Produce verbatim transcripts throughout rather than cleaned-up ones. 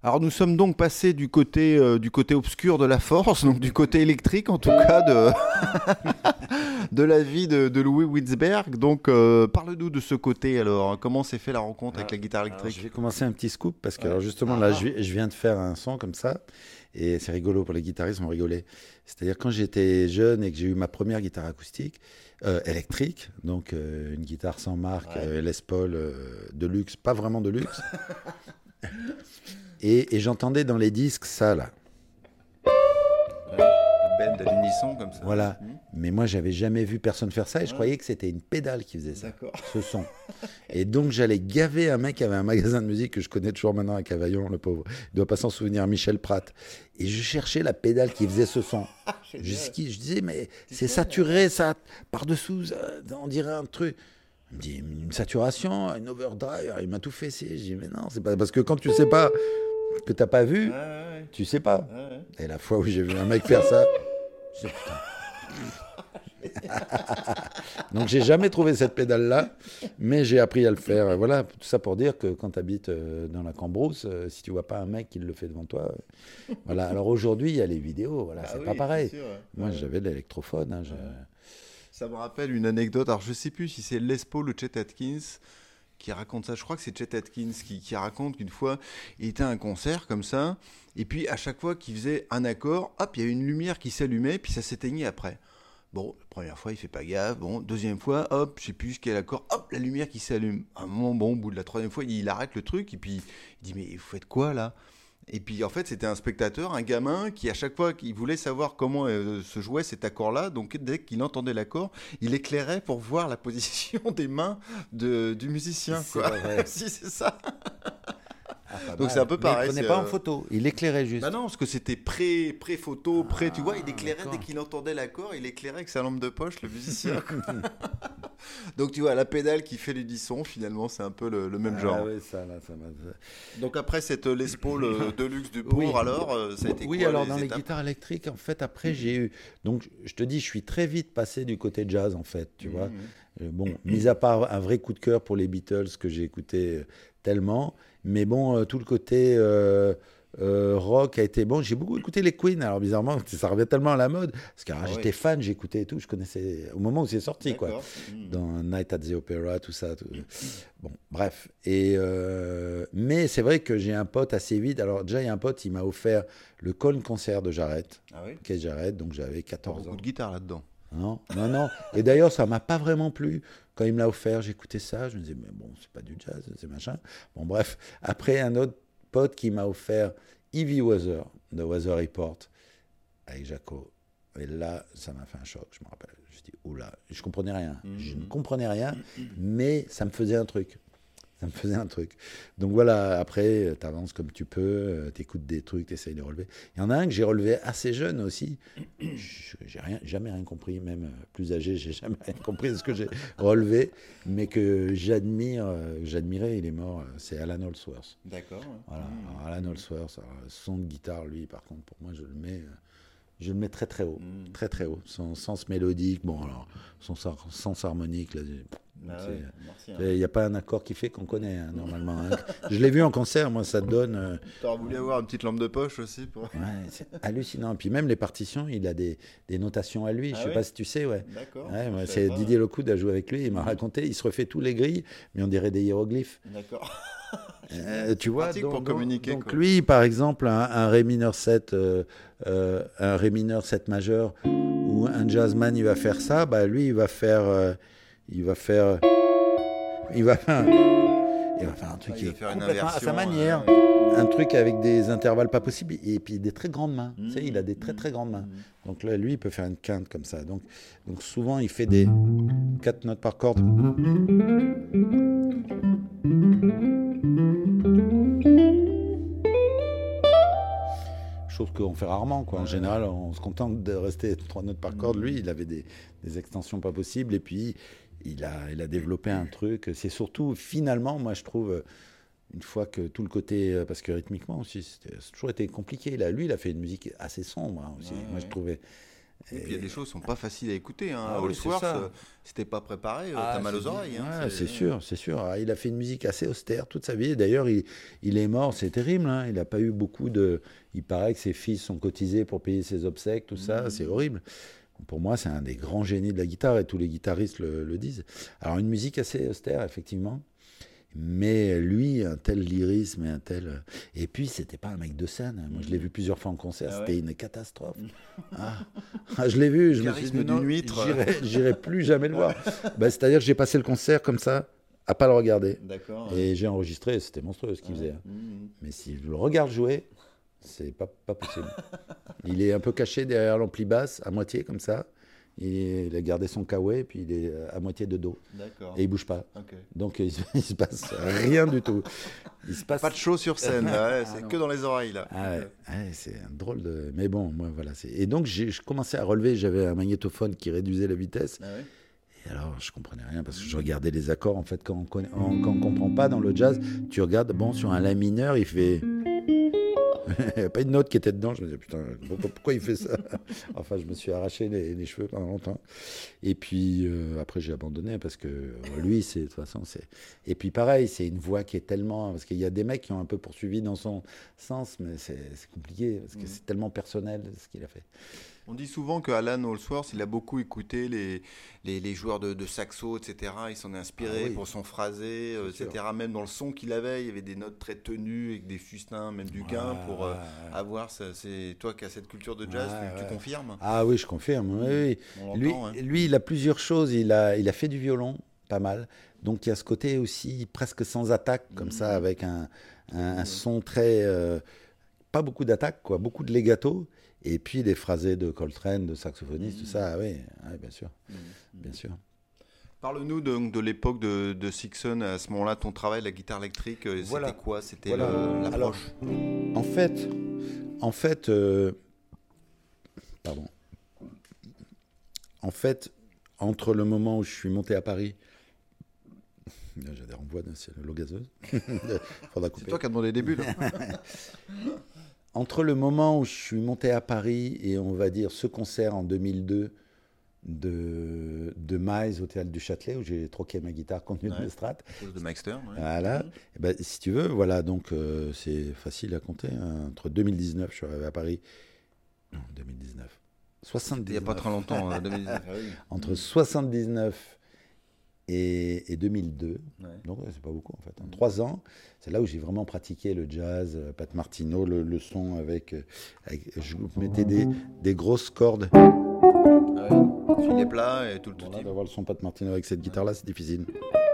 Alors nous sommes donc passés du côté, euh, du côté obscur de la force, donc du côté électrique en tout cas de, de la vie de, de Louis Witzberg. Donc euh, parle-nous de ce côté alors, comment s'est fait la rencontre Ah, avec la guitare alors, électrique? je vais commencer un petit scoop parce que Ouais. alors justement là je, vi- je viens de faire un son comme ça et c'est rigolo pour les guitaristes, ils vont rigoler. C'est-à-dire quand j'étais jeune et que j'ai eu ma première guitare acoustique euh, électrique, donc euh, une guitare sans marque, Ouais. euh, Les Paul euh, de luxe, pas vraiment de luxe, et, et j'entendais dans les disques ça là. La bend à l'unisson comme ça. Voilà. Mhm. Mais moi, j'avais jamais vu personne faire ça et je Ouais. croyais que c'était une pédale qui faisait ça, D'accord. ce son. Et donc, j'allais gaver un mec qui avait un magasin de musique que je connais toujours maintenant à Cavaillon, le pauvre. Il doit pas s'en souvenir, Michel Pratt. Et je cherchais la pédale qui faisait ce son. Jusqu'i, je disais, mais c'est saturé, ça, par-dessous, ça, on dirait un truc. Il me dit, une saturation, une overdrive. Il m'a tout fait essayer. Je dis, mais non, c'est pas parce que quand tu sais pas, que t'as pas vu, Ouais, ouais, tu sais pas. ouais, ouais. Et la fois où j'ai vu un mec faire ça, je dis, putain. Donc j'ai jamais trouvé cette pédale là, mais j'ai appris à le faire. Voilà, tout ça pour dire que quand tu habites dans la Cambrousse, euh, si tu vois pas un mec qui le fait devant toi, euh, voilà. Alors aujourd'hui il y a les vidéos, voilà, Ah c'est oui, pas pareil. c'est sûr, ouais. Moi Ouais. j'avais de l'électrophone. Hein, je- Ouais. Ça me rappelle une anecdote, alors je sais plus si c'est Les Paul ou Chet Atkins qui raconte ça, je crois que c'est Chet Atkins qui, qui raconte qu'une fois il était à un concert comme ça, et puis à chaque fois qu'il faisait un accord, hop, il y a une lumière qui s'allumait, puis ça s'éteignait après. Bon, la première fois il fait pas gaffe, bon, deuxième fois, hop, je sais plus quel accord, hop, la lumière qui s'allume. À un moment, bon, au bout de la troisième fois, il arrête le truc, et puis il dit, mais vous faites quoi là? Et puis en fait, c'était un spectateur, un gamin, qui à chaque fois qu'il voulait savoir comment euh, se jouait cet accord-là, donc dès qu'il entendait l'accord, il éclairait pour voir la position des mains de, du musicien. C'est Quoi. vrai. Si, c'est ça. Ah, pas Donc mal. c'est un peu Mais pareil. il prenait c'est, pas euh, en photo, il éclairait juste. Bah non, parce que c'était pré, pré-photo, pré, tu vois, il Ah, éclairait d'accord. dès qu'il entendait l'accord, il éclairait avec sa lampe de poche, le musicien. Quoi. Donc tu vois, la pédale qui fait l'unisson, finalement, c'est un peu le, le même Ah genre. ouais, ça, là, ça m'a... Donc après cette Les Paul euh, Deluxe du Bourg, Oui. alors, euh, ça a été Oui, quoi alors les dans les étapes? guitares électriques, en fait, après, j'ai eu. Donc, je te dis, je suis très vite passé du côté jazz, en fait, tu vois. Mhm. Euh, Bon, mis à part un vrai coup de cœur pour les Beatles que j'ai écouté euh, tellement, mais bon, euh, tout le côté euh, euh, rock a été bon. J'ai beaucoup écouté les Queen, alors bizarrement, ça revient tellement à la mode, parce que alors, Ah j'étais ouais. fan, j'écoutais et tout, je connaissais au moment où c'est sorti, quoi. D'accord. Mhm. Dans Night at the Opera, tout ça. tout- Bon, bref. Et euh, mais c'est vrai que j'ai un pote assez vite. Alors déjà, il y a un pote, il m'a offert le Colne Concert de Jarrett, Ah oui. Keith Jarrett, donc j'avais Pas quatorze beaucoup ans. de guitare là-dedans. Non, non, non. Et d'ailleurs, ça m'a pas vraiment plu. Quand il me l'a offert, j'écoutais ça, je me disais, mais bon, c'est pas du jazz, c'est machin. Bon, bref. Après, un autre pote qui m'a offert Evie Weather, de Weather Report, avec Jaco. Et là, ça m'a fait un choc, je me rappelle. Je dis, oula, je comprenais rien. Je ne comprenais rien, mais ça me faisait un truc. Ça me faisait un truc. Donc voilà, après, tu avances comme tu peux, tu écoutes des trucs, tu essayes de relever. Il y en a un que j'ai relevé assez jeune aussi. Je- J'ai rien, jamais rien compris, même euh, plus âgé, j'ai jamais rien compris de ce que j'ai relevé, mais que j'admire, euh, j'admirais, il est mort, euh, c'est Alan Holdsworth. D'accord. Voilà, alors Alan Holdsworth, alors, son de guitare, lui, par contre, pour moi, je le mets, euh, je le mets très très haut, Mm. très très haut. Son sens mélodique, bon, alors, son sens sens harmonique, là, Ah c'est- ouais, merci. hein. il n'y a pas un accord qui fait qu'on connaît, hein, normalement. hein. Je l'ai vu en concert, moi, ça donne. euh, T'aurais voulu avoir une petite lampe de poche aussi pour. ouais, c'est hallucinant. Puis même les partitions, il a des, des notations à lui. Ah Je ne sais ouais pas si tu sais, ouais. D'accord. Ouais, moi, Je c'est savais pas. Didier Lecoud a joué avec lui. Il m'a raconté, il se refait tous les grilles, mais on dirait des hiéroglyphes. D'accord. Euh, tu vois, pratique donc, pour donc- communiquer, donc quoi. lui, par exemple, un, un ré mineur sept, euh, euh, un ré mineur sept majeur, où un jazzman il va faire ça, bah lui il va faire, euh, il va faire, il va faire, il va faire un truc Ah, qui il va est faire une complètement à sa inversion, manière, euh, un truc avec des intervalles pas possibles et puis des très grandes mains. Mmh, Tu sais, il a des très mmh, très grandes mains. mmh. Donc là, lui, il peut faire une quinte comme ça. Donc, donc souvent, il fait des quatre notes par corde. Chose qu'on fait rarement, quoi. En Ouais. général, on se contente de rester trois notes par corde. Mhm. Lui, il avait des, des extensions pas possibles. Et puis, il a, il a développé un truc. C'est surtout, finalement, moi, je trouve, une fois que tout le côté, euh, parce que rythmiquement aussi, c'était- ça a toujours été compliqué. Là, lui, il a fait une musique assez sombre hein, aussi. Ouais, moi, ouais. je trouvais Et, et puis il y a des choses qui sont pas faciles à écouter. Hein. Ah oui, Allsworth, euh, si t'es pas préparé, ah, t'as mal aux c'est, oreilles. Hein, ouais, c'est... c'est sûr, c'est sûr. Ah, il a fait une musique assez austère toute sa vie. D'ailleurs, il, il est mort, c'est terrible. Hein. Il n'a pas eu beaucoup de. Il paraît que ses fils sont cotisés pour payer ses obsèques, tout ça. Mmh. C'est horrible. Pour moi, c'est un des grands génies de la guitare et tous les guitaristes le, le disent. Alors, une musique assez austère, effectivement. Mais lui, un tel lyrisme et un tel... Et puis, c'était pas un mec de scène. Moi, je l'ai vu plusieurs fois en concert. Ah c'était ouais. une catastrophe. Ah. Ah, je l'ai vu. Je me suis dit, non, j'irai, j'irai plus jamais le voir. Bah, c'est-à-dire que j'ai passé le concert comme ça, à pas le regarder. D'accord. Et j'ai enregistré. C'était monstrueux ce qu'il ouais. faisait. Mmh. Mais si je le regarde jouer, c'est pas, pas possible. Il est un peu caché derrière l'ampli basse, à moitié comme ça. Il a gardé son kawaii et puis il est à moitié de dos. D'accord. Et il bouge pas. Okay. Donc il, il se passe rien du tout. Il se passe pas de show sur scène. Ouais, c'est ah, que dans les oreilles là. Ah ouais. Ouais, c'est un drôle de. Mais bon, moi voilà. C'est... Et donc j'ai, je commençais à relever. J'avais un magnétophone qui réduisait la vitesse. Ah ouais. Et alors je comprenais rien parce que je regardais les accords. En fait, quand on connaît, quand on comprend pas dans le jazz, tu regardes. Bon, sur un la mineur, il fait. Il n'y a pas une note qui était dedans. Je me disais, putain, pourquoi il fait ça? Enfin, je me suis arraché les, les cheveux pendant longtemps. Et puis, euh, après, j'ai abandonné parce que euh, lui, c'est, de toute façon, c'est... Et puis, pareil, c'est une voix qui est tellement... Parce qu'il y a des mecs qui ont un peu poursuivi dans son sens, mais c'est, c'est compliqué parce que mmh. c'est tellement personnel ce qu'il a fait. On dit souvent que Alan Allsworth, il a beaucoup écouté les, les, les joueurs de, de saxo, et cetera. Il s'en est inspiré ah oui. pour son phrasé, euh, et cetera. Sûr. Même dans le son qu'il avait, il y avait des notes très tenues avec des fustins, même du gain ouais, pour euh, ouais. avoir. Ça, c'est toi qui as cette culture de jazz, ouais, tu, tu ouais. confirmes? Ah oui, je confirme. Oui, oui. Lui, hein. lui, il a plusieurs choses. Il a, il a fait du violon, pas mal. Donc il y a ce côté aussi presque sans attaque, comme mmh. ça, avec un, un, un mmh. son très. Euh, pas beaucoup d'attaque, quoi, beaucoup de legato. Et puis les phrasés de Coltrane, de saxophoniste, mmh. tout ça, oui, oui, bien sûr, mmh. bien sûr. Parle-nous de, de l'époque de, de Sixon, à ce moment-là, ton travail, la guitare électrique, voilà. c'était quoi? C'était voilà. le, l'approche? Alors, en fait, en fait, euh, pardon, en fait, entre le moment où je suis monté à Paris, j'ai des renvois de l'eau gazeuse, faudra couper. C'est toi qui as demandé des bulles. Entre le moment où je suis monté à Paris et on va dire ce concert en deux mille deux de, de Miles au Théâtre du Châtelet où j'ai troqué ma guitare contre une ouais, Strat. De Mike Stern. Ouais. Voilà. Mmh. Et ben, si tu veux, voilà, donc euh, c'est facile à compter. Hein. Entre deux mille dix-neuf, je suis arrivé à Paris. Non, deux mille dix-neuf. soixante-dix-neuf. Il n'y a pas très longtemps, hein, deux mille dix-neuf. Entre soixante-dix-neuf et, et deux mille deux, ouais. donc ouais, c'est pas beaucoup en fait, en mmh. trois ans, c'est là où j'ai vraiment pratiqué le jazz, Pat Martino, le, le son avec, avec, je mettais des, des grosses cordes. Ah ouais, filet plat et tout le bon, tout. Là, d'avoir le son Pat Martino avec cette guitare-là, c'est difficile.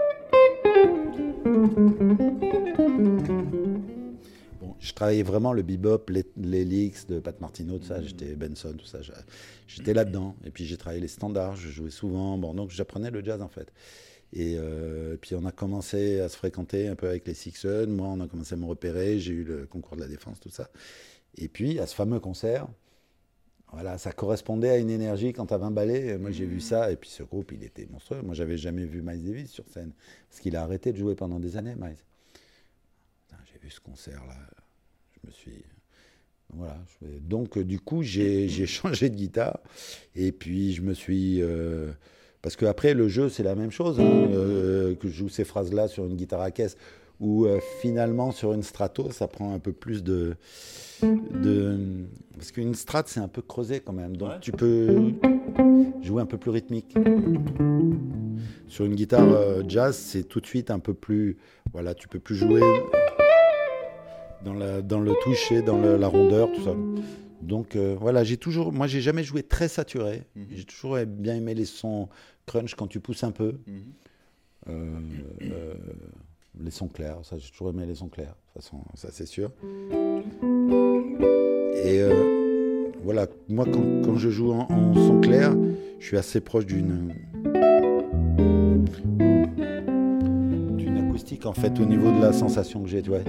Bon, je travaillais vraiment le bebop, les, les licks de Pat Martino, tout ça, j'étais Benson, tout ça, j'étais là-dedans. Et puis j'ai travaillé les standards, je jouais souvent, bon, donc j'apprenais le jazz en fait. Et euh, puis on a commencé à se fréquenter un peu avec les Sixon, moi on a commencé à me repérer, j'ai eu le concours de la défense, tout ça. Et puis à ce fameux concert, voilà, ça correspondait à une énergie quand à vingt ballets, moi j'ai vu ça, et puis ce groupe il était monstrueux. Moi j'avais jamais vu Miles Davis sur scène, parce qu'il a arrêté de jouer pendant des années, Miles. J'ai vu ce concert-là, je me suis... Voilà. Donc, du coup, j'ai, j'ai changé de guitare. Et puis, je me suis... Euh... Parce qu'après, le jeu, c'est la même chose. Hein, euh, que je joue ces phrases-là sur une guitare à caisse. Ou euh, finalement, sur une Strato, ça prend un peu plus de... de... Parce qu'une Strat, c'est un peu creusé quand même. Donc, ouais. tu peux jouer un peu plus rythmique. Sur une guitare euh, jazz, c'est tout de suite un peu plus... Voilà, tu peux plus jouer... Dans, la, dans le toucher, dans le, la rondeur, tout ça. Donc euh, voilà, j'ai toujours, moi j'ai jamais joué très saturé. Mm-hmm. J'ai toujours bien aimé les sons crunch quand tu pousses un peu. Mm-hmm. Euh, euh, les sons clairs, ça j'ai toujours aimé les sons clairs. De toute façon, ça c'est sûr. Et euh, voilà, moi quand, quand je joue en, en son clair, je suis assez proche d'une d'une acoustique en fait au niveau de la sensation que j'ai, tu vois.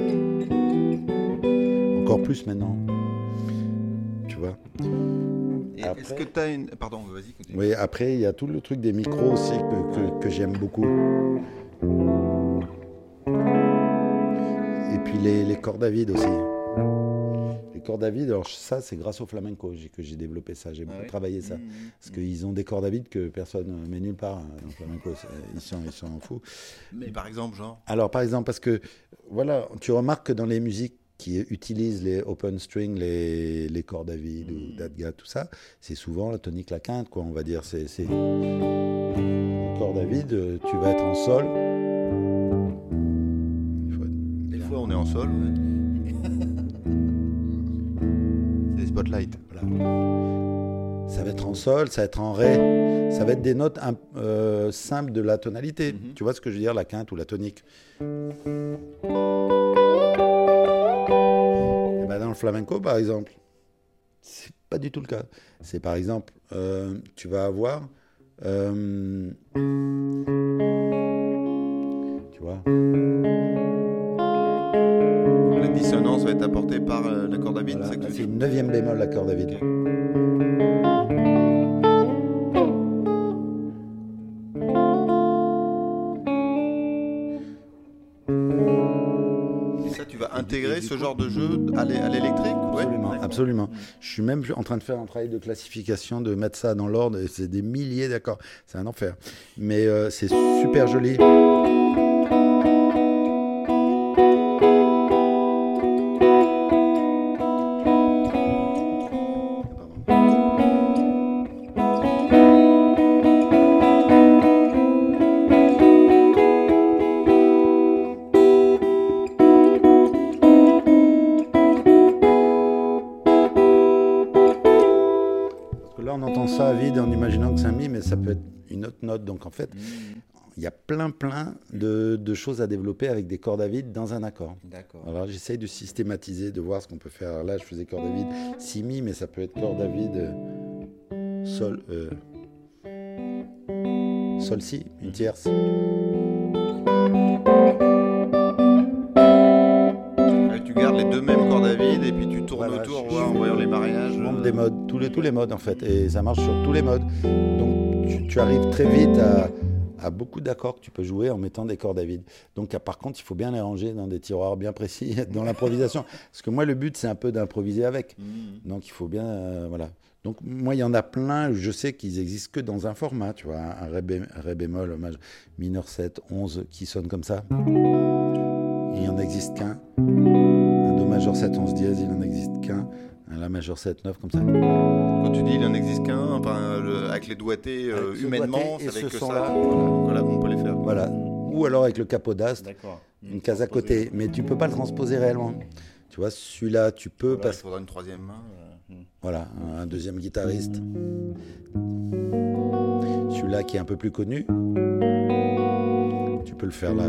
Encore plus maintenant, tu vois. Et après, est-ce que tu as une... Pardon, vas-y, continue. Oui, après, il y a tout le truc des micros aussi que, que, que j'aime beaucoup. Et puis les, les cordes à vide aussi. Les cordes à vide, alors ça, c'est grâce au flamenco j'ai- que j'ai développé ça. J'ai Ah beaucoup ouais. travaillé ça. Mmh, mmh, Parce mmh. qu'ils ont des cordes à vide que personne ne met nulle part hein, dans le flamenco. C'est- Ils sont, ils sont fous. Mais par exemple, genre. Alors, par exemple, parce que, voilà, tu remarques que dans les musiques qui utilisent les open string, les, les cordes à vide ou d'adga, tout ça, c'est souvent la tonique, la quinte, quoi, on va dire. C'est, c'est... Les cordes à vide, tu vas être en sol. Il faut être Des bien- fois, on est en sol. Ouais. C'est des spotlights. Voilà. Ça va être en sol, ça va être en ré, ça va être des notes un- euh, simples de la tonalité. Mhm. Tu vois ce que je veux dire, la quinte ou la tonique. Et ben dans le flamenco, par exemple, c'est pas du tout le cas. C'est par exemple, euh, tu vas avoir, euh, tu vois, La dissonance va être apportée par euh, la corde à vide. voilà, c'est que là, tu c'est dis. une neuvième bémol la corde à vide. Ok. Et ça, tu vas intégrer et du ce coup- genre de jeu à l'é- à l'électrique. Ouais. Absolument, D'accord. absolument. Je suis même en train de faire un travail de classification, de mettre ça dans l'ordre, et c'est des milliers d'accords. C'est un enfer. Mais euh, c'est super joli. Parce que là, on entend ça à vide en imaginant que c'est un mi, mais ça peut être une autre note. Donc en fait, Mmh. il y a plein, plein de, de choses à développer avec des cordes à vide dans un accord. D'accord. Alors j'essaye de systématiser, de voir ce qu'on peut faire. Alors là, je faisais corde à vide si mi, mais ça peut être corde à vide euh, sol, euh, sol si, une tierce. Et tu gardes les deux mêmes cordes à vide et puis tu tournes Voilà, autour je- voir, je- en voyant les mariages. Je monte euh, des modes, tous les, tous les modes en fait, et ça marche sur tous les modes. Donc tu, tu arrives très vite à, à beaucoup d'accords que tu peux jouer en mettant des cordes à vide. Donc ah, par contre, il faut bien les ranger dans des tiroirs bien précis, dans l'improvisation. Parce que moi, le but, c'est un peu d'improviser avec. mmh. Donc il faut bien, euh, voilà. Donc moi, il y en a plein, je sais qu'ils existent que dans un format, tu vois, un ré, bé- un ré bémol, maj- mineur sept, onze, qui sonne comme ça. Il n'y en existe qu'un. Un do majeur sept, onze dièse, il n'en existe qu'un. Un la majeur sept, neuf, comme ça. Quand tu dis il en existe qu'un, enfin, le- avec les doigtés euh, Avec ce humainement, doigté et c'est avec ce que ça. son-là. Voilà. Voilà, on peut les faire. Voilà. Ou alors avec le capot d'astre, D'accord. une case à côté. Mais tu peux pas le transposer réellement. Tu vois, celui-là, tu peux Voilà, il parce faudra une troisième main. euh, mmh. voilà, un deuxième guitariste. Celui-là qui est un peu plus connu, tu peux le faire là.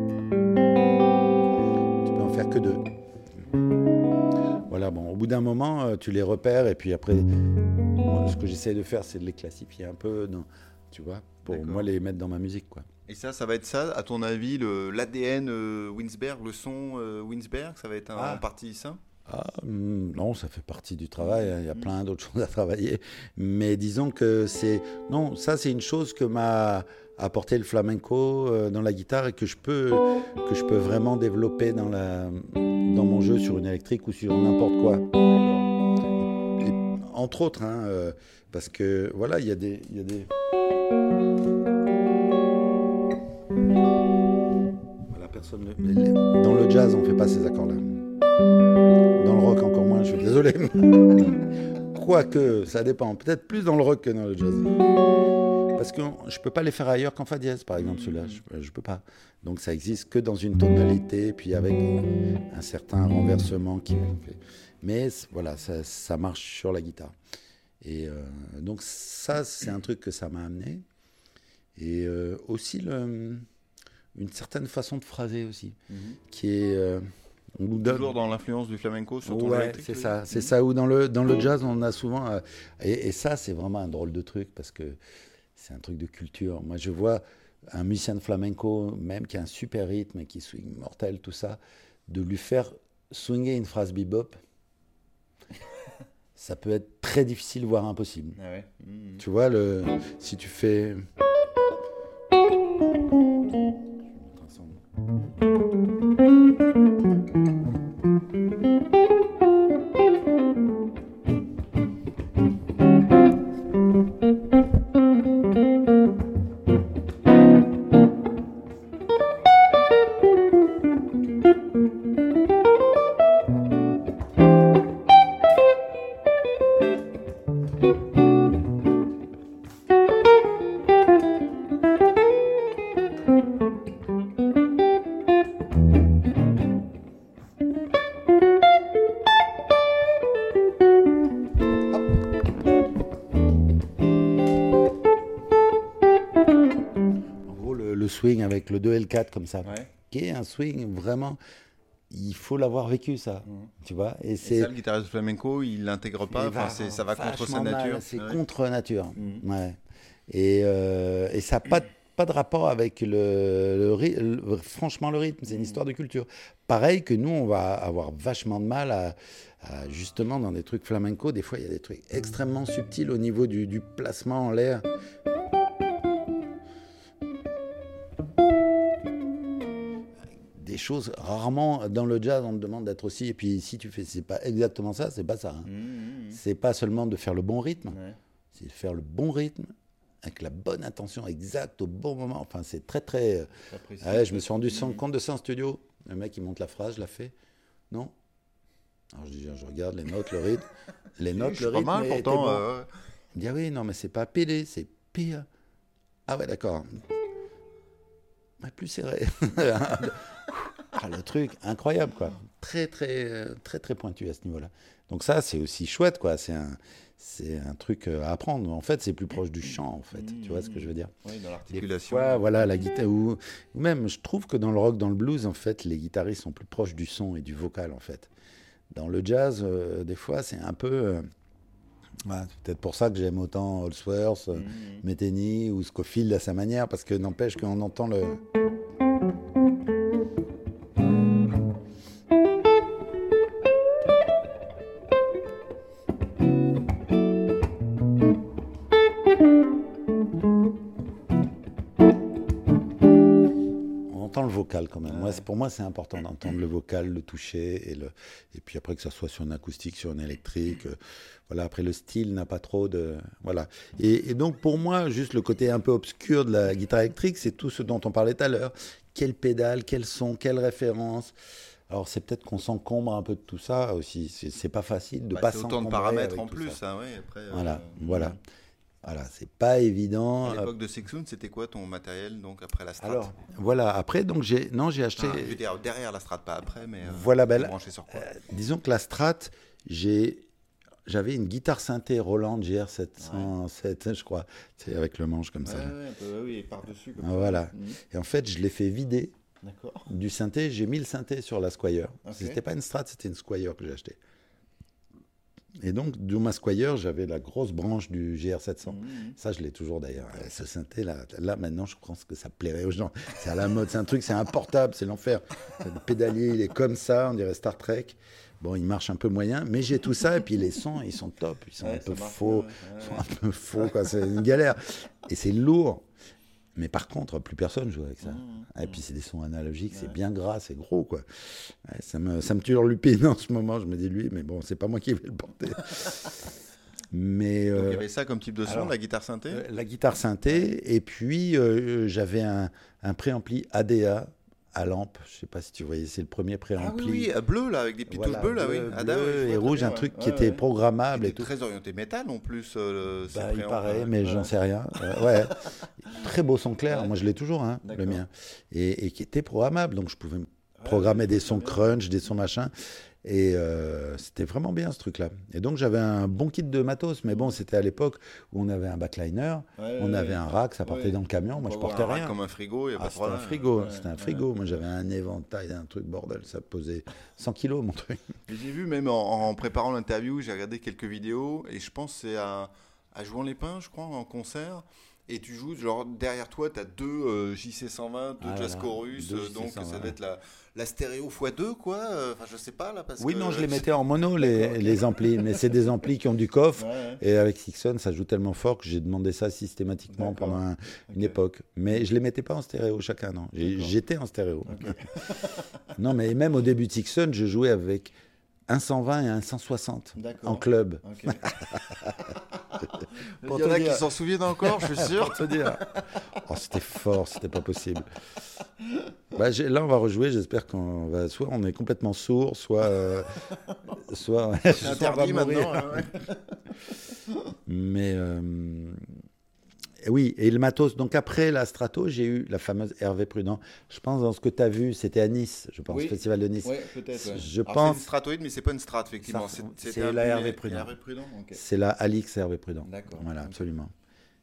Tu peux en faire que deux. Voilà, bon, au bout d'un moment, euh, tu les repères et puis après, moi, ce que j'essaie de faire, c'est de les classifier un peu, dans, tu vois, pour D'accord. moi les mettre dans ma musique, quoi. Et ça, ça va être ça, à ton avis, le- l'A D N euh, Winsberg, le son euh, Winsberg, ça va être un- Ah. en partie ça? Ah, hum, non, ça fait partie du travail. hein. Il y a plein d'autres choses à travailler. Mais disons que c'est. Non, ça, c'est une chose que m'a apporté le flamenco euh, dans la guitare et que je peux, que je peux vraiment développer dans, la, dans mon jeu sur une électrique ou sur n'importe quoi. Et, entre autres, hein, euh, parce que voilà, il y a des. il y a des... Voilà, personne. ne- mais les- Dans le jazz, on ne fait pas ces accords-là. Dans le rock, encore moins, je suis désolé. Quoique, ça dépend. Peut-être plus dans le rock que dans le jazz. Parce que je ne peux pas les faire ailleurs qu'en fa dièse, par exemple, celui-là. Je ne peux pas. Donc ça existe que dans une tonalité, puis avec un certain renversement qui fait. Mais voilà, ça, ça marche sur la guitare. Et euh, donc ça, c'est un truc que ça m'a amené. Et euh, aussi le, une certaine façon de phraser aussi, Mhm. qui est... euh, on nous donne- Toujours dans l'influence du flamenco sur ton Ouais, électrique, c'est tu veux ça, dire? c'est ça. Où dans le dans le jazz, on a souvent euh, et, et ça, c'est vraiment un drôle de truc parce que c'est un truc de culture. Moi, je vois un musicien de flamenco, même qui a un super rythme et qui swing mortel, tout ça, de lui faire swinger une phrase bebop, ça peut être très difficile, voire impossible. Ah ouais. Mhm. Tu vois, le si tu fais le, le swing avec le deux L quatre comme ça, Ouais. qui est un swing vraiment, il faut l'avoir vécu ça, Mhm. tu vois. Et Et c'est ça, le guitariste flamenco, il l'intègre pas. il Enfin, va c'est, ça va contre sa vachement mal, nature. c'est Ouais. contre nature, Mhm. ouais. Et, euh, et ça n'a pas, pas de rapport avec le, le, ry- le- franchement le rythme, c'est une histoire de culture. Pareil que nous, on va avoir vachement de mal à, à, justement dans des trucs flamenco, des fois il y a des trucs extrêmement subtils au niveau du, du placement en l'air. Des choses rarement dans le jazz on te demande d'être aussi, et puis si tu fais c'est pas exactement ça, c'est pas ça, hein. Mhm. C'est pas seulement de faire le bon rythme, Ouais. c'est de faire le bon rythme avec la bonne intention exacte au bon moment. Enfin, c'est très très. Très précis. Ouais, je me suis rendu Mhm. compte de ça en studio. Le mec il monte la phrase, je la fais. Non. Alors je dis, je regarde les notes, le rythme, les Si, notes, je suis le pas rythme. mal était pourtant. bon. euh, ouais. Il dit ah oui, non mais c'est pas P D, c'est P A. Ah ouais, d'accord. Ouais, plus serré. Ah, le truc incroyable quoi. Très très euh, très très pointu à ce niveau-là. Donc ça c'est aussi chouette quoi. C'est un c'est un truc à apprendre. En fait, c'est plus proche du chant en fait. Tu vois ce que je veux dire? Oui, dans Des l'articulation. fois, voilà, la guitare ou, ou même, je trouve que dans le rock, dans le blues, en fait, les guitaristes sont plus proches du son et du vocal en fait. Dans le jazz, euh, des fois, c'est un peu. euh, ouais, c'est peut-être pour ça que j'aime autant Holsworth, euh, Mhm. Metheny ou Scofield à sa manière, parce que n'empêche qu'on entend le. On entend le vocal quand même. Moi, c'est- pour moi, c'est important d'entendre le vocal, le toucher, et, le, et puis après que ça soit sur une acoustique, sur une électrique. euh, voilà. Après, le style n'a pas trop de. Voilà. Et, et donc, pour moi, juste le côté un peu obscur de la guitare électrique, c'est tout ce dont on parlait tout à l'heure. Quelle pédale, quel son, quelle référence. Alors, c'est peut-être qu'on s'encombre un peu de tout ça aussi. C'est, c'est pas facile de Bah, pas c'est autant de s'encombrer paramètres avec en tout plus, ça. hein, ouais, après, euh, Voilà, mhm. voilà. Voilà, c'est pas évident. À l'époque de Sixoon, c'était quoi ton matériel donc après la Strat? Alors, voilà. Après, donc j'ai, non, j'ai acheté. Enfin, je veux dire derrière la Strat, pas après, mais euh, Voilà, t'es ben, branché sur quoi? Euh, disons que la Strat, j'ai, j'avais une guitare synthé Roland G R sept cent sept, je crois, c'est avec le manche comme Ouais, ça. là. ouais, un peu, oui, et par-dessus. Comme Ah, ça. voilà. Mhm. Et en fait, je l'ai fait vider D'accord. du synthé. J'ai mis le synthé sur la Squire. Ok. C'était pas une Strat, c'était une Squire que j'ai acheté. Et donc, dans ma Squire, j'avais la grosse branche du G R sept cents. Mhm. Ça, je l'ai toujours d'ailleurs. Euh, Ce synthé, là, là, maintenant, je pense que ça plairait aux gens. C'est à la mode, c'est un truc, c'est importable, c'est l'enfer. Le pédalier, il est comme ça, on dirait Star Trek. Bon, il marche un peu moyen, mais j'ai tout ça, et puis les sons, ils sont top. Ils sont Ouais, un peu ça marche faux. bien, ouais. Ils Ouais, sont ouais. un peu faux, quoi. C'est une galère. Et c'est lourd. Mais par contre, plus personne joue avec ça. Mmh, Et puis c'est des sons analogiques, c'est Ouais. bien gras, c'est gros, quoi. Ouais, ça me, ça me turlupine en ce moment. Je me dis lui, mais bon, c'est pas moi qui vais le porter. Mais Donc il y euh, avait ça comme type de son, alors, la guitare synthé. euh, la guitare synthé, et puis euh, j'avais un, un préampli A D A à lampe. Je sais pas si tu voyais, c'est le premier Ah préampli. oui, oui, euh, bleu là, avec des petites Voilà, touches bleues là, bleu, oui. Ah, bleu d'accord, oui, je vois et très rouge, bien, un ouais. truc qui Ouais, était ouais. programmable Il et était tout. très orienté métal en plus. Euh, ces Bah, il préamps, paraît, ouais. mais Ouais. j'en sais rien. Euh, ouais, très beau son clair. Ouais. Moi, je l'ai toujours, hein, le D'accord. mien, et, et qui était programmable. Donc, je pouvais Ouais, programmer ouais, des très sons bien. crunch, des sons machin. Et euh, c'était vraiment bien ce truc-là. Et donc j'avais un bon kit de matos, mais bon, c'était à l'époque où on avait un backliner, Ouais, on ouais, avait ouais. un rack, ça partait Ouais. dans le camion. On Moi, peut je avoir portais un rack rien. comme un frigo, il n'y a pas Ah, de c'était un problème. frigo, Ouais, c'était un ouais. frigo. Moi, j'avais un éventail, un truc bordel, ça pesait cent kilos mon truc. Et j'ai vu même en, en préparant l'interview, j'ai regardé quelques vidéos et je pense que c'est à, à Jouan-les-Pins, je crois, en concert. Et tu joues, genre derrière toi, tu as deux euh, J C cent vingt, deux Ah Jazz là là, Chorus, deux euh, J C donc cent vingt, ça doit ouais. être la, la stéréo fois deux, quoi. Euh, Enfin, je sais pas là, parce Oui, que. non, je les mettais en mono, les, D'accord, ok. les amplis, mais c'est des amplis qui ont du coffre. Ouais, ouais. Et avec Sixon, ça joue tellement fort que j'ai demandé ça systématiquement D'accord. pendant un- Ok. une époque. Mais je les mettais pas en stéréo chacun, non. J'ai- D'accord. J'étais en stéréo. Ok. Non, mais même au début de Sixon, je jouais avec un cent vingt et un cent soixante D'accord. en club. Ok. Il Pour y en te a dire. qui s'en souviennent encore, je suis sûr. Pour te dire. Oh, c'était fort, c'était pas possible. Bah, j'ai- là, on va rejouer. J'espère qu'on va. Soit on est complètement sourd, soit. euh, soit. C'est soit on va interdit mourir. maintenant. hein, ouais. Mais. euh, et oui, et le matos. Donc après la Strato, j'ai eu la fameuse Hervé Prudent. Je pense dans ce que tu as vu, c'était à Nice, je pense, Oui. Festival de Nice. Ouais, peut-être. ouais. Je Alors, pense- C'est une stratoïde, mais c'est pas une strat, effectivement. Ça, C'est- c'est c'était un la peu Hervé les- Prudent. Hervé Prudent, ok. C'est la Alix Hervé Prudent. D'accord. Voilà, Ok. absolument.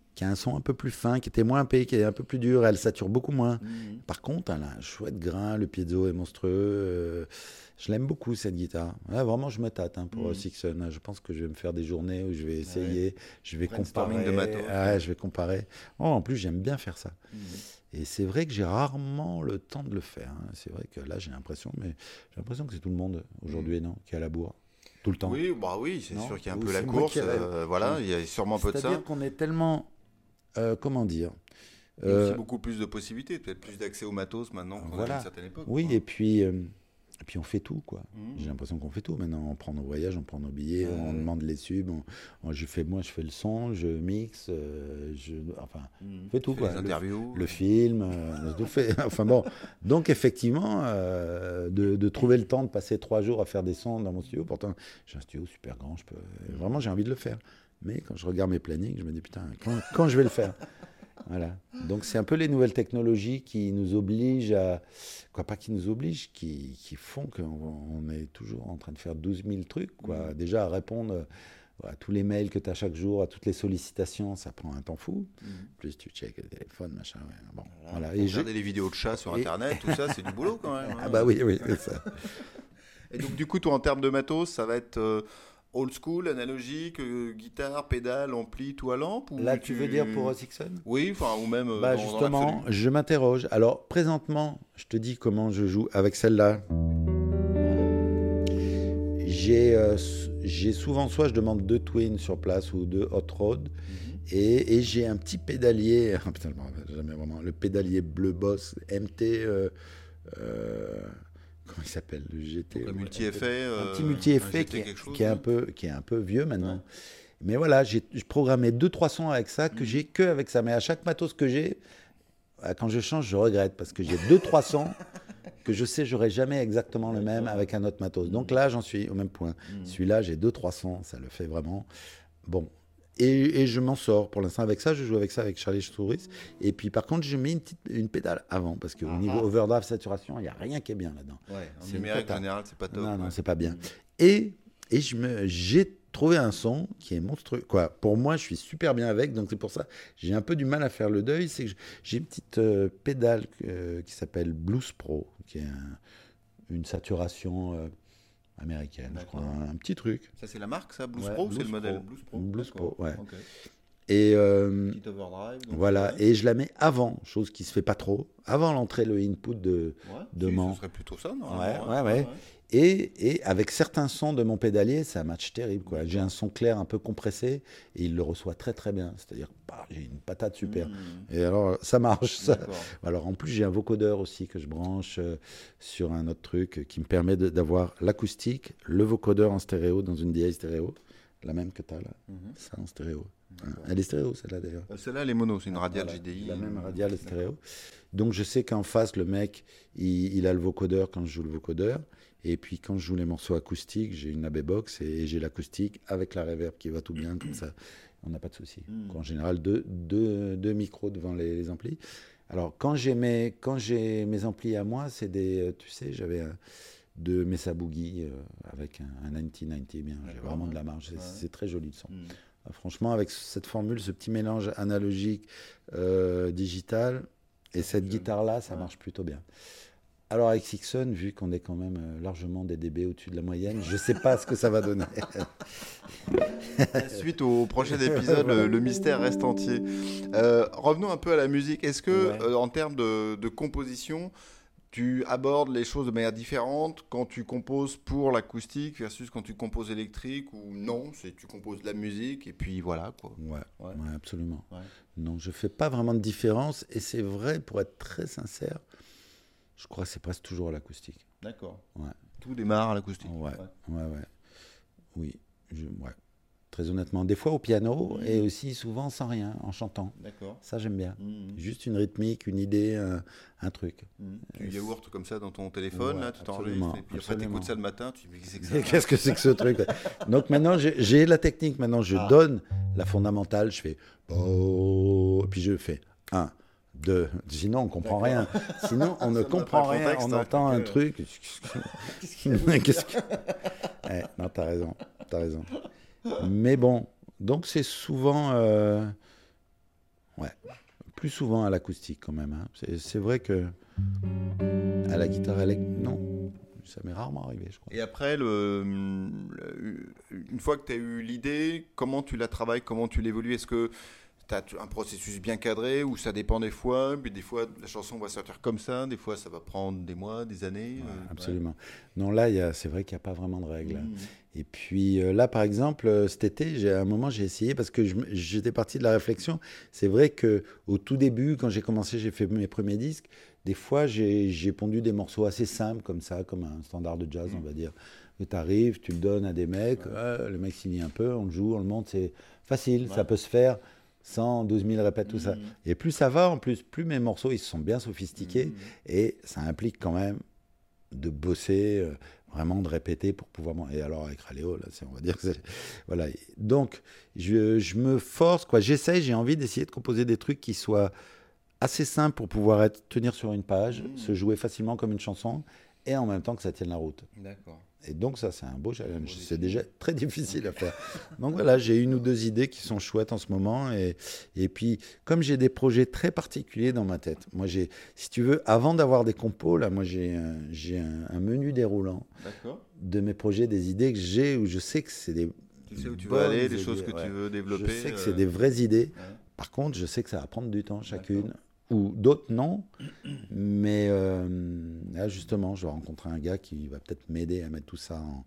qui a un son un peu plus fin, qui était moins épais, qui est un peu plus dur, elle sature beaucoup moins. Mmh. Par contre, elle a un chouette grain, le piezo est monstrueux. euh, je l'aime beaucoup, cette guitare. Ouais, vraiment, je me tâte hein, pour Mmh. euh, Sixon. Je pense que je vais me faire des journées où je vais essayer, je vais Brainstorming comparer. de matos. Ouais, je vais comparer. Oh, en plus, j'aime bien faire ça. Mmh. Et c'est vrai que j'ai rarement le temps de le faire. hein. C'est vrai que là, j'ai l'impression, mais j'ai l'impression que c'est tout le monde aujourd'hui, non, qui est à la bourre. Tout le temps. Oui, bah oui, c'est Non sûr qu'il y a un Ou peu la c'est moi course. qui rêve. euh, voilà, il y a sûrement un peu de ça. C'est-à-dire qu'on est tellement, euh, comment dire, Il y a aussi euh, beaucoup plus de possibilités, peut-être plus d'accès au matos maintenant qu'on Voilà. à une certaine époque. oui, quoi. et puis, euh, et puis on fait tout, quoi. Mhm. J'ai l'impression qu'on fait tout maintenant. On prend nos voyages, on prend nos billets, Ouais, on ouais. demande les subs. On, on- je fais, moi, je fais le son, je mixe, euh, je, enfin, Mhm. on fait tout, Tu fais quoi. les Le- interviews. Le, film, euh, on a tout fait. Enfin bon, donc effectivement, euh, de, de trouver le temps de passer trois jours à faire des sons dans mon studio. Pourtant, j'ai un studio super grand, je peux, vraiment, j'ai envie de le faire. Mais quand je regarde mes plannings, je me dis putain, quand, quand je vais le faire. Voilà. Donc c'est un peu les nouvelles technologies qui nous obligent à... Quoi, pas qui nous obligent, qui, qui font qu'on on est toujours en train de faire douze mille trucs. Quoi. Mhm. Déjà à répondre euh, à tous les mails que tu as chaque jour, à toutes les sollicitations, ça prend un temps fou. Mhm. Plus tu checkes le téléphone, machin. Ouais. Bon, Voilà. voilà. Pour Et je- regarder les vidéos de chats sur et- Internet, tout ça, c'est du boulot quand même. hein. Ah bah oui, oui, c'est ça. Et donc du coup, toi, en termes de matos, ça va être euh, old school, analogique, euh, guitare, pédale, ampli, tout à lampe ou Là, tu veux dire pour Sixon? Oui, enfin, ou même euh, Bah dans, dans justement, l'absolu. je m'interroge. Alors, présentement, je te dis comment je joue avec celle-là. J'ai euh, s- j'ai souvent, soit je demande deux twins sur place ou deux hot rod, Mhm. et, et j'ai un petit pédalier, ah, putain, je me rappelle jamais vraiment, le pédalier Bleu Boss M T, euh, euh, comment il s'appelle, le G T. Donc, un ouais, multi-effet. un euh, petit multi-effet un qui, G T est- quelque chose, qui est un ouais. peu, qui est un peu vieux maintenant. Ouais. Mais voilà, j'ai je programmais deux trois sons avec ça que Mhm. j'ai que avec ça. Mais à chaque matos que j'ai, ah, quand je change, je regrette parce que j'ai deux trois sons que je sais j'aurai jamais exactement le même avec un autre matos. Donc là, j'en suis au même point. Mhm. Celui-là, j'ai deux trois sons, ça le fait vraiment. Bon. Et, et je m'en sors pour l'instant avec ça. Je joue avec ça avec Charlie Souris. Et puis par contre, je mets une, petite, une pédale avant parce qu'au Ah niveau ah. overdrive saturation, il n'y a rien qui est bien là-dedans. Ouais, en C'est une numérique, en cata. général, c'est pas top. Non, non, ouais. c'est pas bien. Mhm. Et, et je me, j'ai trouvé un son qui est monstrueux. Quoi. Pour moi, je suis super bien avec, donc c'est pour ça j'ai un peu du mal à faire le deuil. C'est que j'ai une petite euh, pédale euh, qui s'appelle Blues Pro, qui est un- une saturation euh, américaine, je crois. D'accord. Un, un petit truc. Ça, c'est la marque, ça Blues Ouais, Pro ou c'est Blues le modèle Pro. Blues Pro Blues D'accord. Pro, ouais. Ok. Et euh, Petit overdrive. donc, voilà, ouais. et je la mets avant, chose qui se fait pas trop, avant l'entrée, le input de, Ouais, de si, Mans. ce serait plutôt ça, non Ouais, ouais, ouais. Et, et avec certains sons de mon pédalier, c'est un match terrible. Quoi. J'ai un son clair un peu compressé et il le reçoit très très bien. C'est-à-dire, bah, j'ai une patate super. Mmh. Et alors, ça marche. Ça. D'accord. Alors, en plus, j'ai un vocodeur aussi que je branche euh, sur un autre truc qui me permet de- d'avoir l'acoustique, le vocodeur en stéréo dans une D A stéréo, la même que tu as là, Mhm. ça en stéréo. D'accord. Elle est stéréo, celle-là d'ailleurs. Euh, Celle-là, elle est mono, c'est une radiale Voilà, G D I. la même euh, radiale stéréo. Donc je sais qu'en face, le mec, il, il a le vocodeur quand je joue le vocodeur. Et puis quand je joue les morceaux acoustiques, j'ai une A B box et j'ai l'acoustique avec la reverb qui va tout bien. Comme ça, on n'a pas de souci. Mm. En général, deux, deux, deux micros devant les, les amplis. Alors quand j'ai mes, quand j'ai mes amplis à moi, c'est des, euh, tu sais, j'avais un, deux Mesa Boogie euh, avec un, un mille quatre-vingt-dix bien. J'ai D'accord, vraiment de ouais. la marge. C'est Ouais. c'est très joli le son. Mm. Ah, franchement, avec cette formule, ce petit mélange analogique, euh, digital, et cette fonctionne. guitare-là, ça Ouais. marche plutôt bien. Alors avec Sixon, vu qu'on est quand même euh, largement des dB au-dessus de la moyenne, je ne sais pas ce que ça va donner. Suite au prochain épisode, le, le mystère reste entier. Euh, revenons un peu à la musique. Est-ce que, Ouais. euh, en termes de, de composition, tu abordes les choses de manière différente quand tu composes pour l'acoustique versus quand tu composes électrique ou non, c'est tu composes de la musique et puis voilà quoi. Ouais, Ouais. ouais, absolument. Ouais. Non, je ne fais pas vraiment de différence, et c'est vrai, pour être très sincère, je crois que c'est presque toujours à l'acoustique. D'accord. Ouais. Tout démarre à l'acoustique. Ouais, ouais, ouais. Oui, je, ouais. Très honnêtement. Des fois au piano, Mhm. et aussi souvent sans rien, en chantant. D'accord. Ça, j'aime bien. Mhm. Juste une rythmique, une idée, un, un truc. Mhm. Tu yaourtes comme ça dans ton téléphone, Ouais, là, tu t'enregistres absolument, et puis après absolument. t'écoutes ça le matin, tu te dis mais qu'est-ce que Et c'est que ça Qu'est-ce que c'est que ce truc? Donc maintenant, j'ai j'ai la technique. Maintenant, je Ah. donne la fondamentale. Je fais oh, puis je fais un, deux. Sinon, on comprend rien. Sinon, on ne Ça donne comprend pas le rien. contexte, On hein, entend donc, un euh, truc. Qu'est-ce que Ouais, non, t'as raison. T'as raison. Mais bon, donc c'est souvent. euh, Ouais. Plus souvent à l'acoustique quand même. Hein. C'est, c'est vrai que à la guitare électrique, non. Ça m'est rarement arrivé, je crois. Et après, le, le- une fois que tu as eu l'idée, comment tu la travailles, comment tu l'évolues? Est-ce que tu as un processus bien cadré ou ça dépend des fois? Puis des fois, la chanson va sortir comme ça, des fois, ça va prendre des mois, des années. Ouais, euh, absolument. Non, là, il y a, c'est vrai qu'il n'y a pas vraiment de règles. ouais. Hein. Mmh. Et puis euh, là, par exemple, euh, cet été, j'ai, à un moment, j'ai essayé parce que je me- j'étais parti de la réflexion. C'est vrai que au tout début, quand j'ai commencé, j'ai fait mes premiers disques. Des fois, j'ai, j'ai pondu des morceaux assez simples, comme ça, comme un standard de jazz, on va dire. Tu arrives, tu le donnes à des mecs, Ouais. euh, le mec signe un peu, on le joue, on le monte, c'est facile, Ouais. ça peut se faire sans douze mille répètes, tout ça. Mmh. Et plus ça va, en plus, plus mes morceaux, ils sont bien sophistiqués. Mmh. Et ça implique quand même de bosser, euh, vraiment de répéter pour pouvoir... mon- Et alors avec Raléo, là, c'est, on va dire que c'est... Voilà. Donc, je, je me force, quoi. J'essaye, j'ai envie d'essayer de composer des trucs qui soient assez simples pour pouvoir être, tenir sur une page, Mmh. se jouer facilement comme une chanson, et en même temps que ça tienne la route. D'accord. Et donc ça, c'est un beau challenge. Beau C'est défi. déjà très difficile à faire. Donc voilà, j'ai une ou deux idées qui sont chouettes en ce moment. Et, et puis, comme j'ai des projets très particuliers dans ma tête, moi, j'ai, si tu veux, avant d'avoir des compos, là, moi, j'ai, un, j'ai un, un menu déroulant D'accord. de mes projets, des idées que j'ai, où je sais que c'est des Tu sais où tu veux bonnes aller, des idées, choses que ouais. tu veux Je développer. sais que euh, c'est des vraies idées. ouais. Par contre, je sais que ça va prendre du temps chacune. D'accord. Ou d'autres non, mais euh, là justement, je vais rencontrer un gars qui va peut-être m'aider à mettre tout ça en,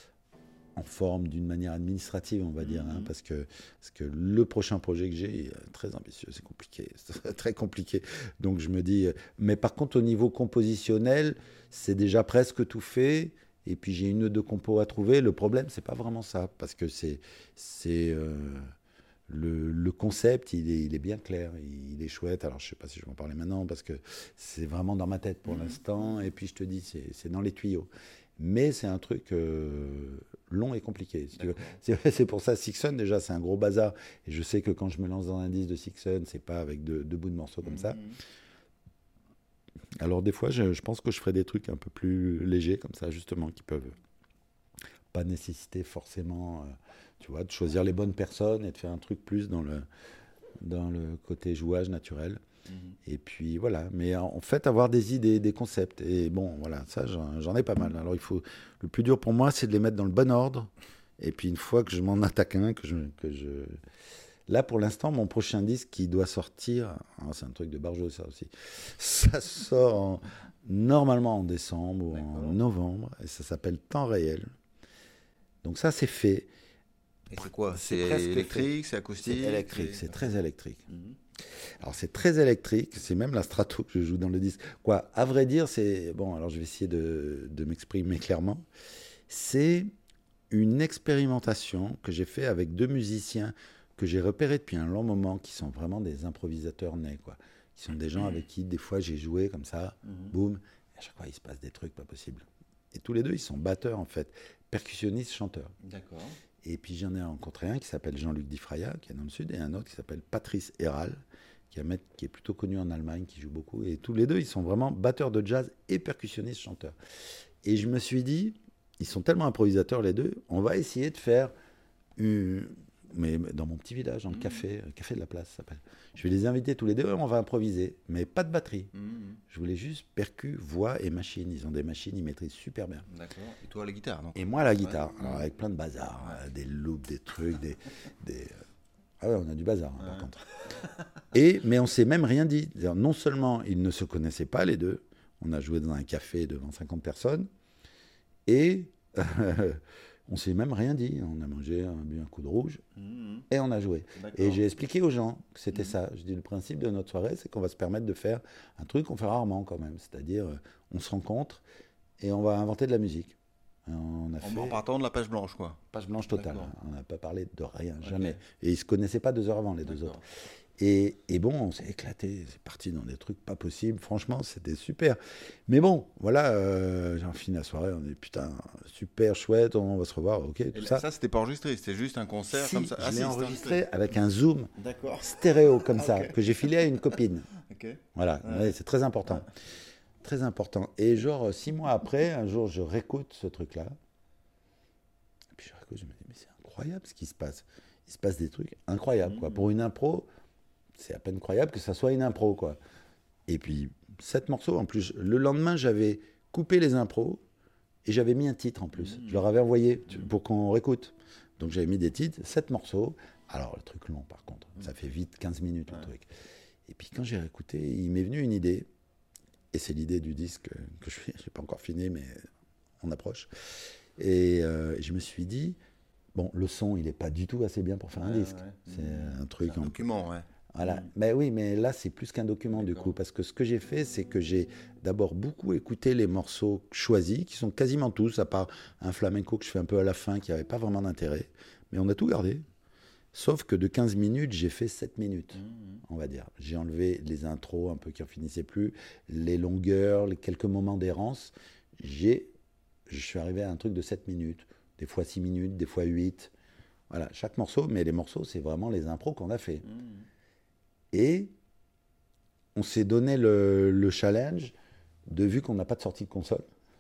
en forme d'une manière administrative, on va dire, hein, Mhm. parce que, parce que le prochain projet que j'ai est très ambitieux, c'est compliqué, c'est très compliqué. Donc je me dis, euh, mais par contre au niveau compositionnel, c'est déjà presque tout fait. Et puis j'ai une ou deux compos à trouver. Le problème, c'est pas vraiment ça, parce que c'est, c'est euh, le, le concept, il est, il est bien clair, il est chouette. Alors, je sais pas si je vais en parler maintenant parce que c'est vraiment dans ma tête pour Mhm. l'instant. Et puis, je te dis, c'est, c'est dans les tuyaux. Mais c'est un truc euh, long et compliqué. Si tu veux. D'accord. C'est, c'est pour ça, Sixon, déjà, c'est un gros bazar. Et je sais que quand je me lance dans un disque de Sixon, c'est pas avec deux, deux bouts de morceaux comme ça. Mhm. Alors, des fois, je, je pense que je ferai des trucs un peu plus légers, comme ça, justement, qui peuvent pas nécessiter forcément, euh, tu vois, de choisir les bonnes personnes et de faire un truc plus dans le, dans le côté jouage naturel. Mhm. Et puis voilà, mais en fait, avoir des idées, des concepts. Et bon, voilà, ça, j'en, j'en ai pas mal. Alors, il faut. Le plus dur pour moi, c'est de les mettre dans le bon ordre. Et puis, une fois que je m'en attaque un, que je. Que je... Là, pour l'instant, mon prochain disque qui doit sortir, ah, c'est un truc de Barjot, ça aussi. Ça sort en- normalement en décembre ou en D'accord. novembre. Et ça s'appelle Temps réel. Donc, ça, c'est fait. Et c'est quoi? C'est C'est presque électrique, c'est C'est acoustique? électrique, c'est très électrique. Mhm. Alors c'est très électrique, c'est même la strato que je joue dans le disque. Quoi, à vrai dire, c'est... Bon, alors je vais essayer de, de m'exprimer clairement. C'est une expérimentation que j'ai fait avec deux musiciens que j'ai repérés depuis un long moment, qui sont vraiment des improvisateurs nés, quoi. Qui sont des gens avec qui, des fois, j'ai joué comme ça, Mhm. boum, et à chaque fois, il se passe des trucs pas possibles. Et tous les deux, ils sont batteurs, en fait, percussionnistes, chanteurs. D'accord. Et puis j'en ai rencontré un qui s'appelle Jean-Luc Difraya, qui est dans le sud, et un autre qui s'appelle Patrice Héral, qui est, un mec qui est plutôt connu en Allemagne, qui joue beaucoup. Et tous les deux, ils sont vraiment batteurs de jazz et percussionnistes chanteurs. Et je me suis dit, ils sont tellement improvisateurs les deux, on va essayer de faire une... Mais dans mon petit village, dans le Mhm. café, le café de la place, ça s'appelle. Je vais les inviter tous les deux, on va improviser, mais pas de batterie. Mhm. Je voulais juste percu, voix et machine. Ils ont des machines, ils maîtrisent super bien. D'accord. Et toi, la guitare, donc? Et moi, la guitare, Ouais. alors avec plein de bazar, Ouais. euh, des loops, des trucs, des, des, euh, ah ouais, on a du bazar, hein, par Ouais. contre. Et, mais on s'est même rien dit. C'est-à-dire, non seulement ils ne se connaissaient pas, les deux, on a joué dans un café devant cinquante personnes, et euh, on s'est même rien dit. On a mangé, on a bu un coup de rouge, Mhm. et on a joué. D'accord. Et j'ai expliqué aux gens que c'était Mhm. ça. Je dis, le principe de notre soirée, c'est qu'on va se permettre de faire un truc qu'on fait rarement quand même. C'est-à-dire, euh, on se rencontre, et on va inventer de la musique. On a En, fait en partant de la page blanche, quoi. page blanche totale. D'accord. On n'a pas parlé de rien, Ok. jamais. Et ils ne se connaissaient pas deux heures avant, les deux D'accord. autres. Et, et bon, on s'est éclaté. C'est parti dans des trucs pas possibles. Franchement, c'était super. Mais bon, voilà, euh, j'ai fini la soirée. On dit putain, super chouette, on va se revoir, ok, Et tout là, ça. ça, c'était pas enregistré, c'était juste un concert Si, comme ça. je Ah, l'ai si, c'était enregistré avec un zoom D'accord. stéréo comme Ah, ça, ok. que j'ai filé à une copine. Ok. Voilà, Ouais. ouais, c'est très important. Très important. Et genre, six mois après, un jour, je réécoute ce truc-là. Et puis je réécoute, je me dis, mais c'est incroyable ce qui se passe. Il se passe des trucs incroyables, quoi. Mhm. Pour une impro, c'est à peine croyable que ça soit une impro, quoi. Et puis, sept morceaux, en plus. Le lendemain, j'avais coupé les impros et j'avais mis un titre en plus. Mmh. Je leur avais envoyé pour qu'on réécoute. Donc, j'avais mis des titres, sept morceaux. Alors, le truc long, par contre. Mmh. Ça fait vite quinze minutes, ouais. le truc. Et puis, quand j'ai réécouté, il m'est venu une idée. Et c'est l'idée du disque que je n'ai pas encore fini, mais on approche. Et euh, je me suis dit, bon, le son, il n'est pas du tout assez bien pour faire un ouais, disque. Ouais. C'est mmh. un truc... C'est un en... document, ouais. Voilà. Mmh. Ben oui, mais là, c'est plus qu'un document, D'accord. du coup. Parce que ce que j'ai fait, c'est que j'ai d'abord beaucoup écouté les morceaux choisis, qui sont quasiment tous, à part un flamenco que je fais un peu à la fin, qui n'avait pas vraiment d'intérêt. Mais on a tout gardé. Sauf que de quinze minutes, j'ai fait sept minutes, mmh. on va dire. J'ai enlevé les intros un peu qui n'en finissaient plus, les longueurs, les quelques moments d'errance. J'ai, je suis arrivé à un truc de sept minutes, des fois six minutes, des fois huit. Voilà, chaque morceau, mais les morceaux, c'est vraiment les impros qu'on a fait. Mmh. Et on s'est donné le, le challenge de, vu qu'on n'a pas de sortie de console,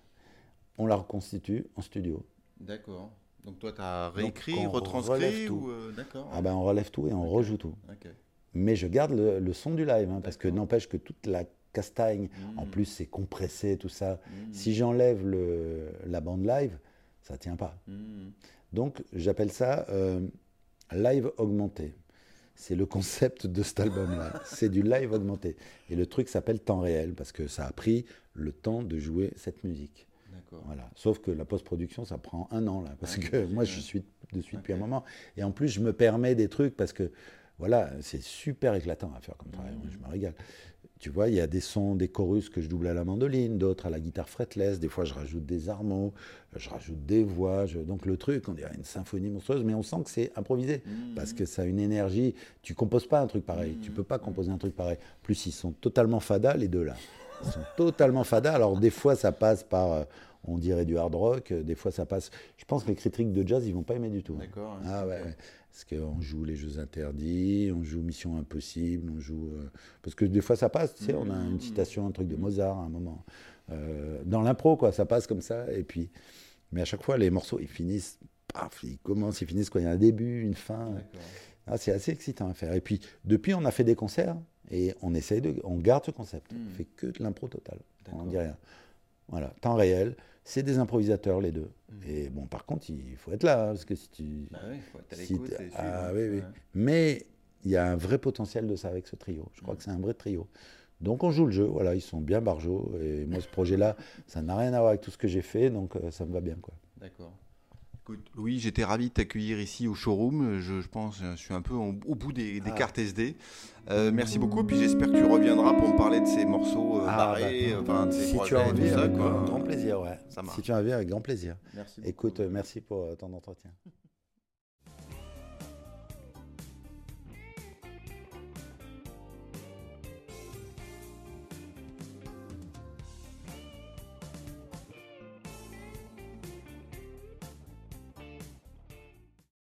on la reconstitue en studio. D'accord. Donc toi, tu as réécrit, retranscrit ou euh, d'accord. Ah ben on relève tout et on okay. rejoue tout. Okay. Mais je garde le, le son du live, hein, parce que n'empêche que toute la castagne, mmh. en plus c'est compressé, tout ça. Mmh. Si j'enlève le, la bande live, ça ne tient pas. Mmh. Donc j'appelle ça euh, live augmenté. C'est le concept de cet album-là. C'est du live augmenté. Et le truc s'appelle temps réel, parce que ça a pris le temps de jouer cette musique. Voilà. Sauf que la post-production, ça prend un an, là, parce que moi, je suis dessus depuis okay. un moment. Et en plus, je me permets des trucs, parce que, voilà, c'est super éclatant à faire comme travail. Mmh. Moi, je me régale. Tu vois, il y a des sons, des chorus que je double à la mandoline, d'autres à la guitare fretless. Des fois, je rajoute des harmos, je rajoute des voix. Je... Donc, le truc, on dirait une symphonie monstrueuse, mais on sent que c'est improvisé, mmh. parce que ça a une énergie. Tu composes pas un truc pareil. Mmh. Tu peux pas composer un truc pareil. En plus, ils sont totalement fadas, les deux, là. Ils sont totalement fadas. Alors, des fois, ça passe par... Euh, on dirait du hard rock, des fois ça passe. Je pense que les critiques de jazz, ils vont pas aimer du tout. D'accord. Ah ouais, ouais. Parce qu'on joue les Jeux Interdits, on joue Mission Impossible, on joue. Euh... Parce que des fois ça passe, tu sais, mmh, on a une citation, un truc de Mozart à un moment. Euh, dans l'impro, quoi, ça passe comme ça. Et puis, mais à chaque fois, les morceaux, ils finissent, paf, ils commencent, ils finissent quoi. Il y a un début, une fin. Ah, c'est assez excitant à faire. Et puis, depuis, on a fait des concerts et on essaye de, on garde ce concept. Mmh. On fait que de l'impro total. On n'en dit rien. Voilà, temps réel. C'est des improvisateurs, les deux. Mmh. Et bon, par contre, il faut être là, hein, parce que si tu... Bah oui, il faut être à si l'écoute. Ah oui, oui. Ouais. Mais il y a un vrai potentiel de ça avec ce trio. Je crois mmh. que c'est un vrai trio. Donc, on joue le jeu. Voilà, ils sont bien barjots. Et moi, ce projet-là, ça n'a rien à voir avec tout ce que j'ai fait. Donc, euh, ça me va bien, quoi. D'accord. Écoute, Louis, j'étais ravi de t'accueillir ici au showroom. Je, je pense je suis un peu au, au bout des, des ah. cartes S D. Euh, merci beaucoup. Puis j'espère que tu reviendras pour me parler de ces morceaux euh, ah, barrés, bah, enfin, de ces si projets tu as envie, et tout ça. Avec quoi. grand plaisir, ouais. Ça marche. Si tu as envie, avec grand plaisir. Merci beaucoup. Écoute, merci pour ton entretien.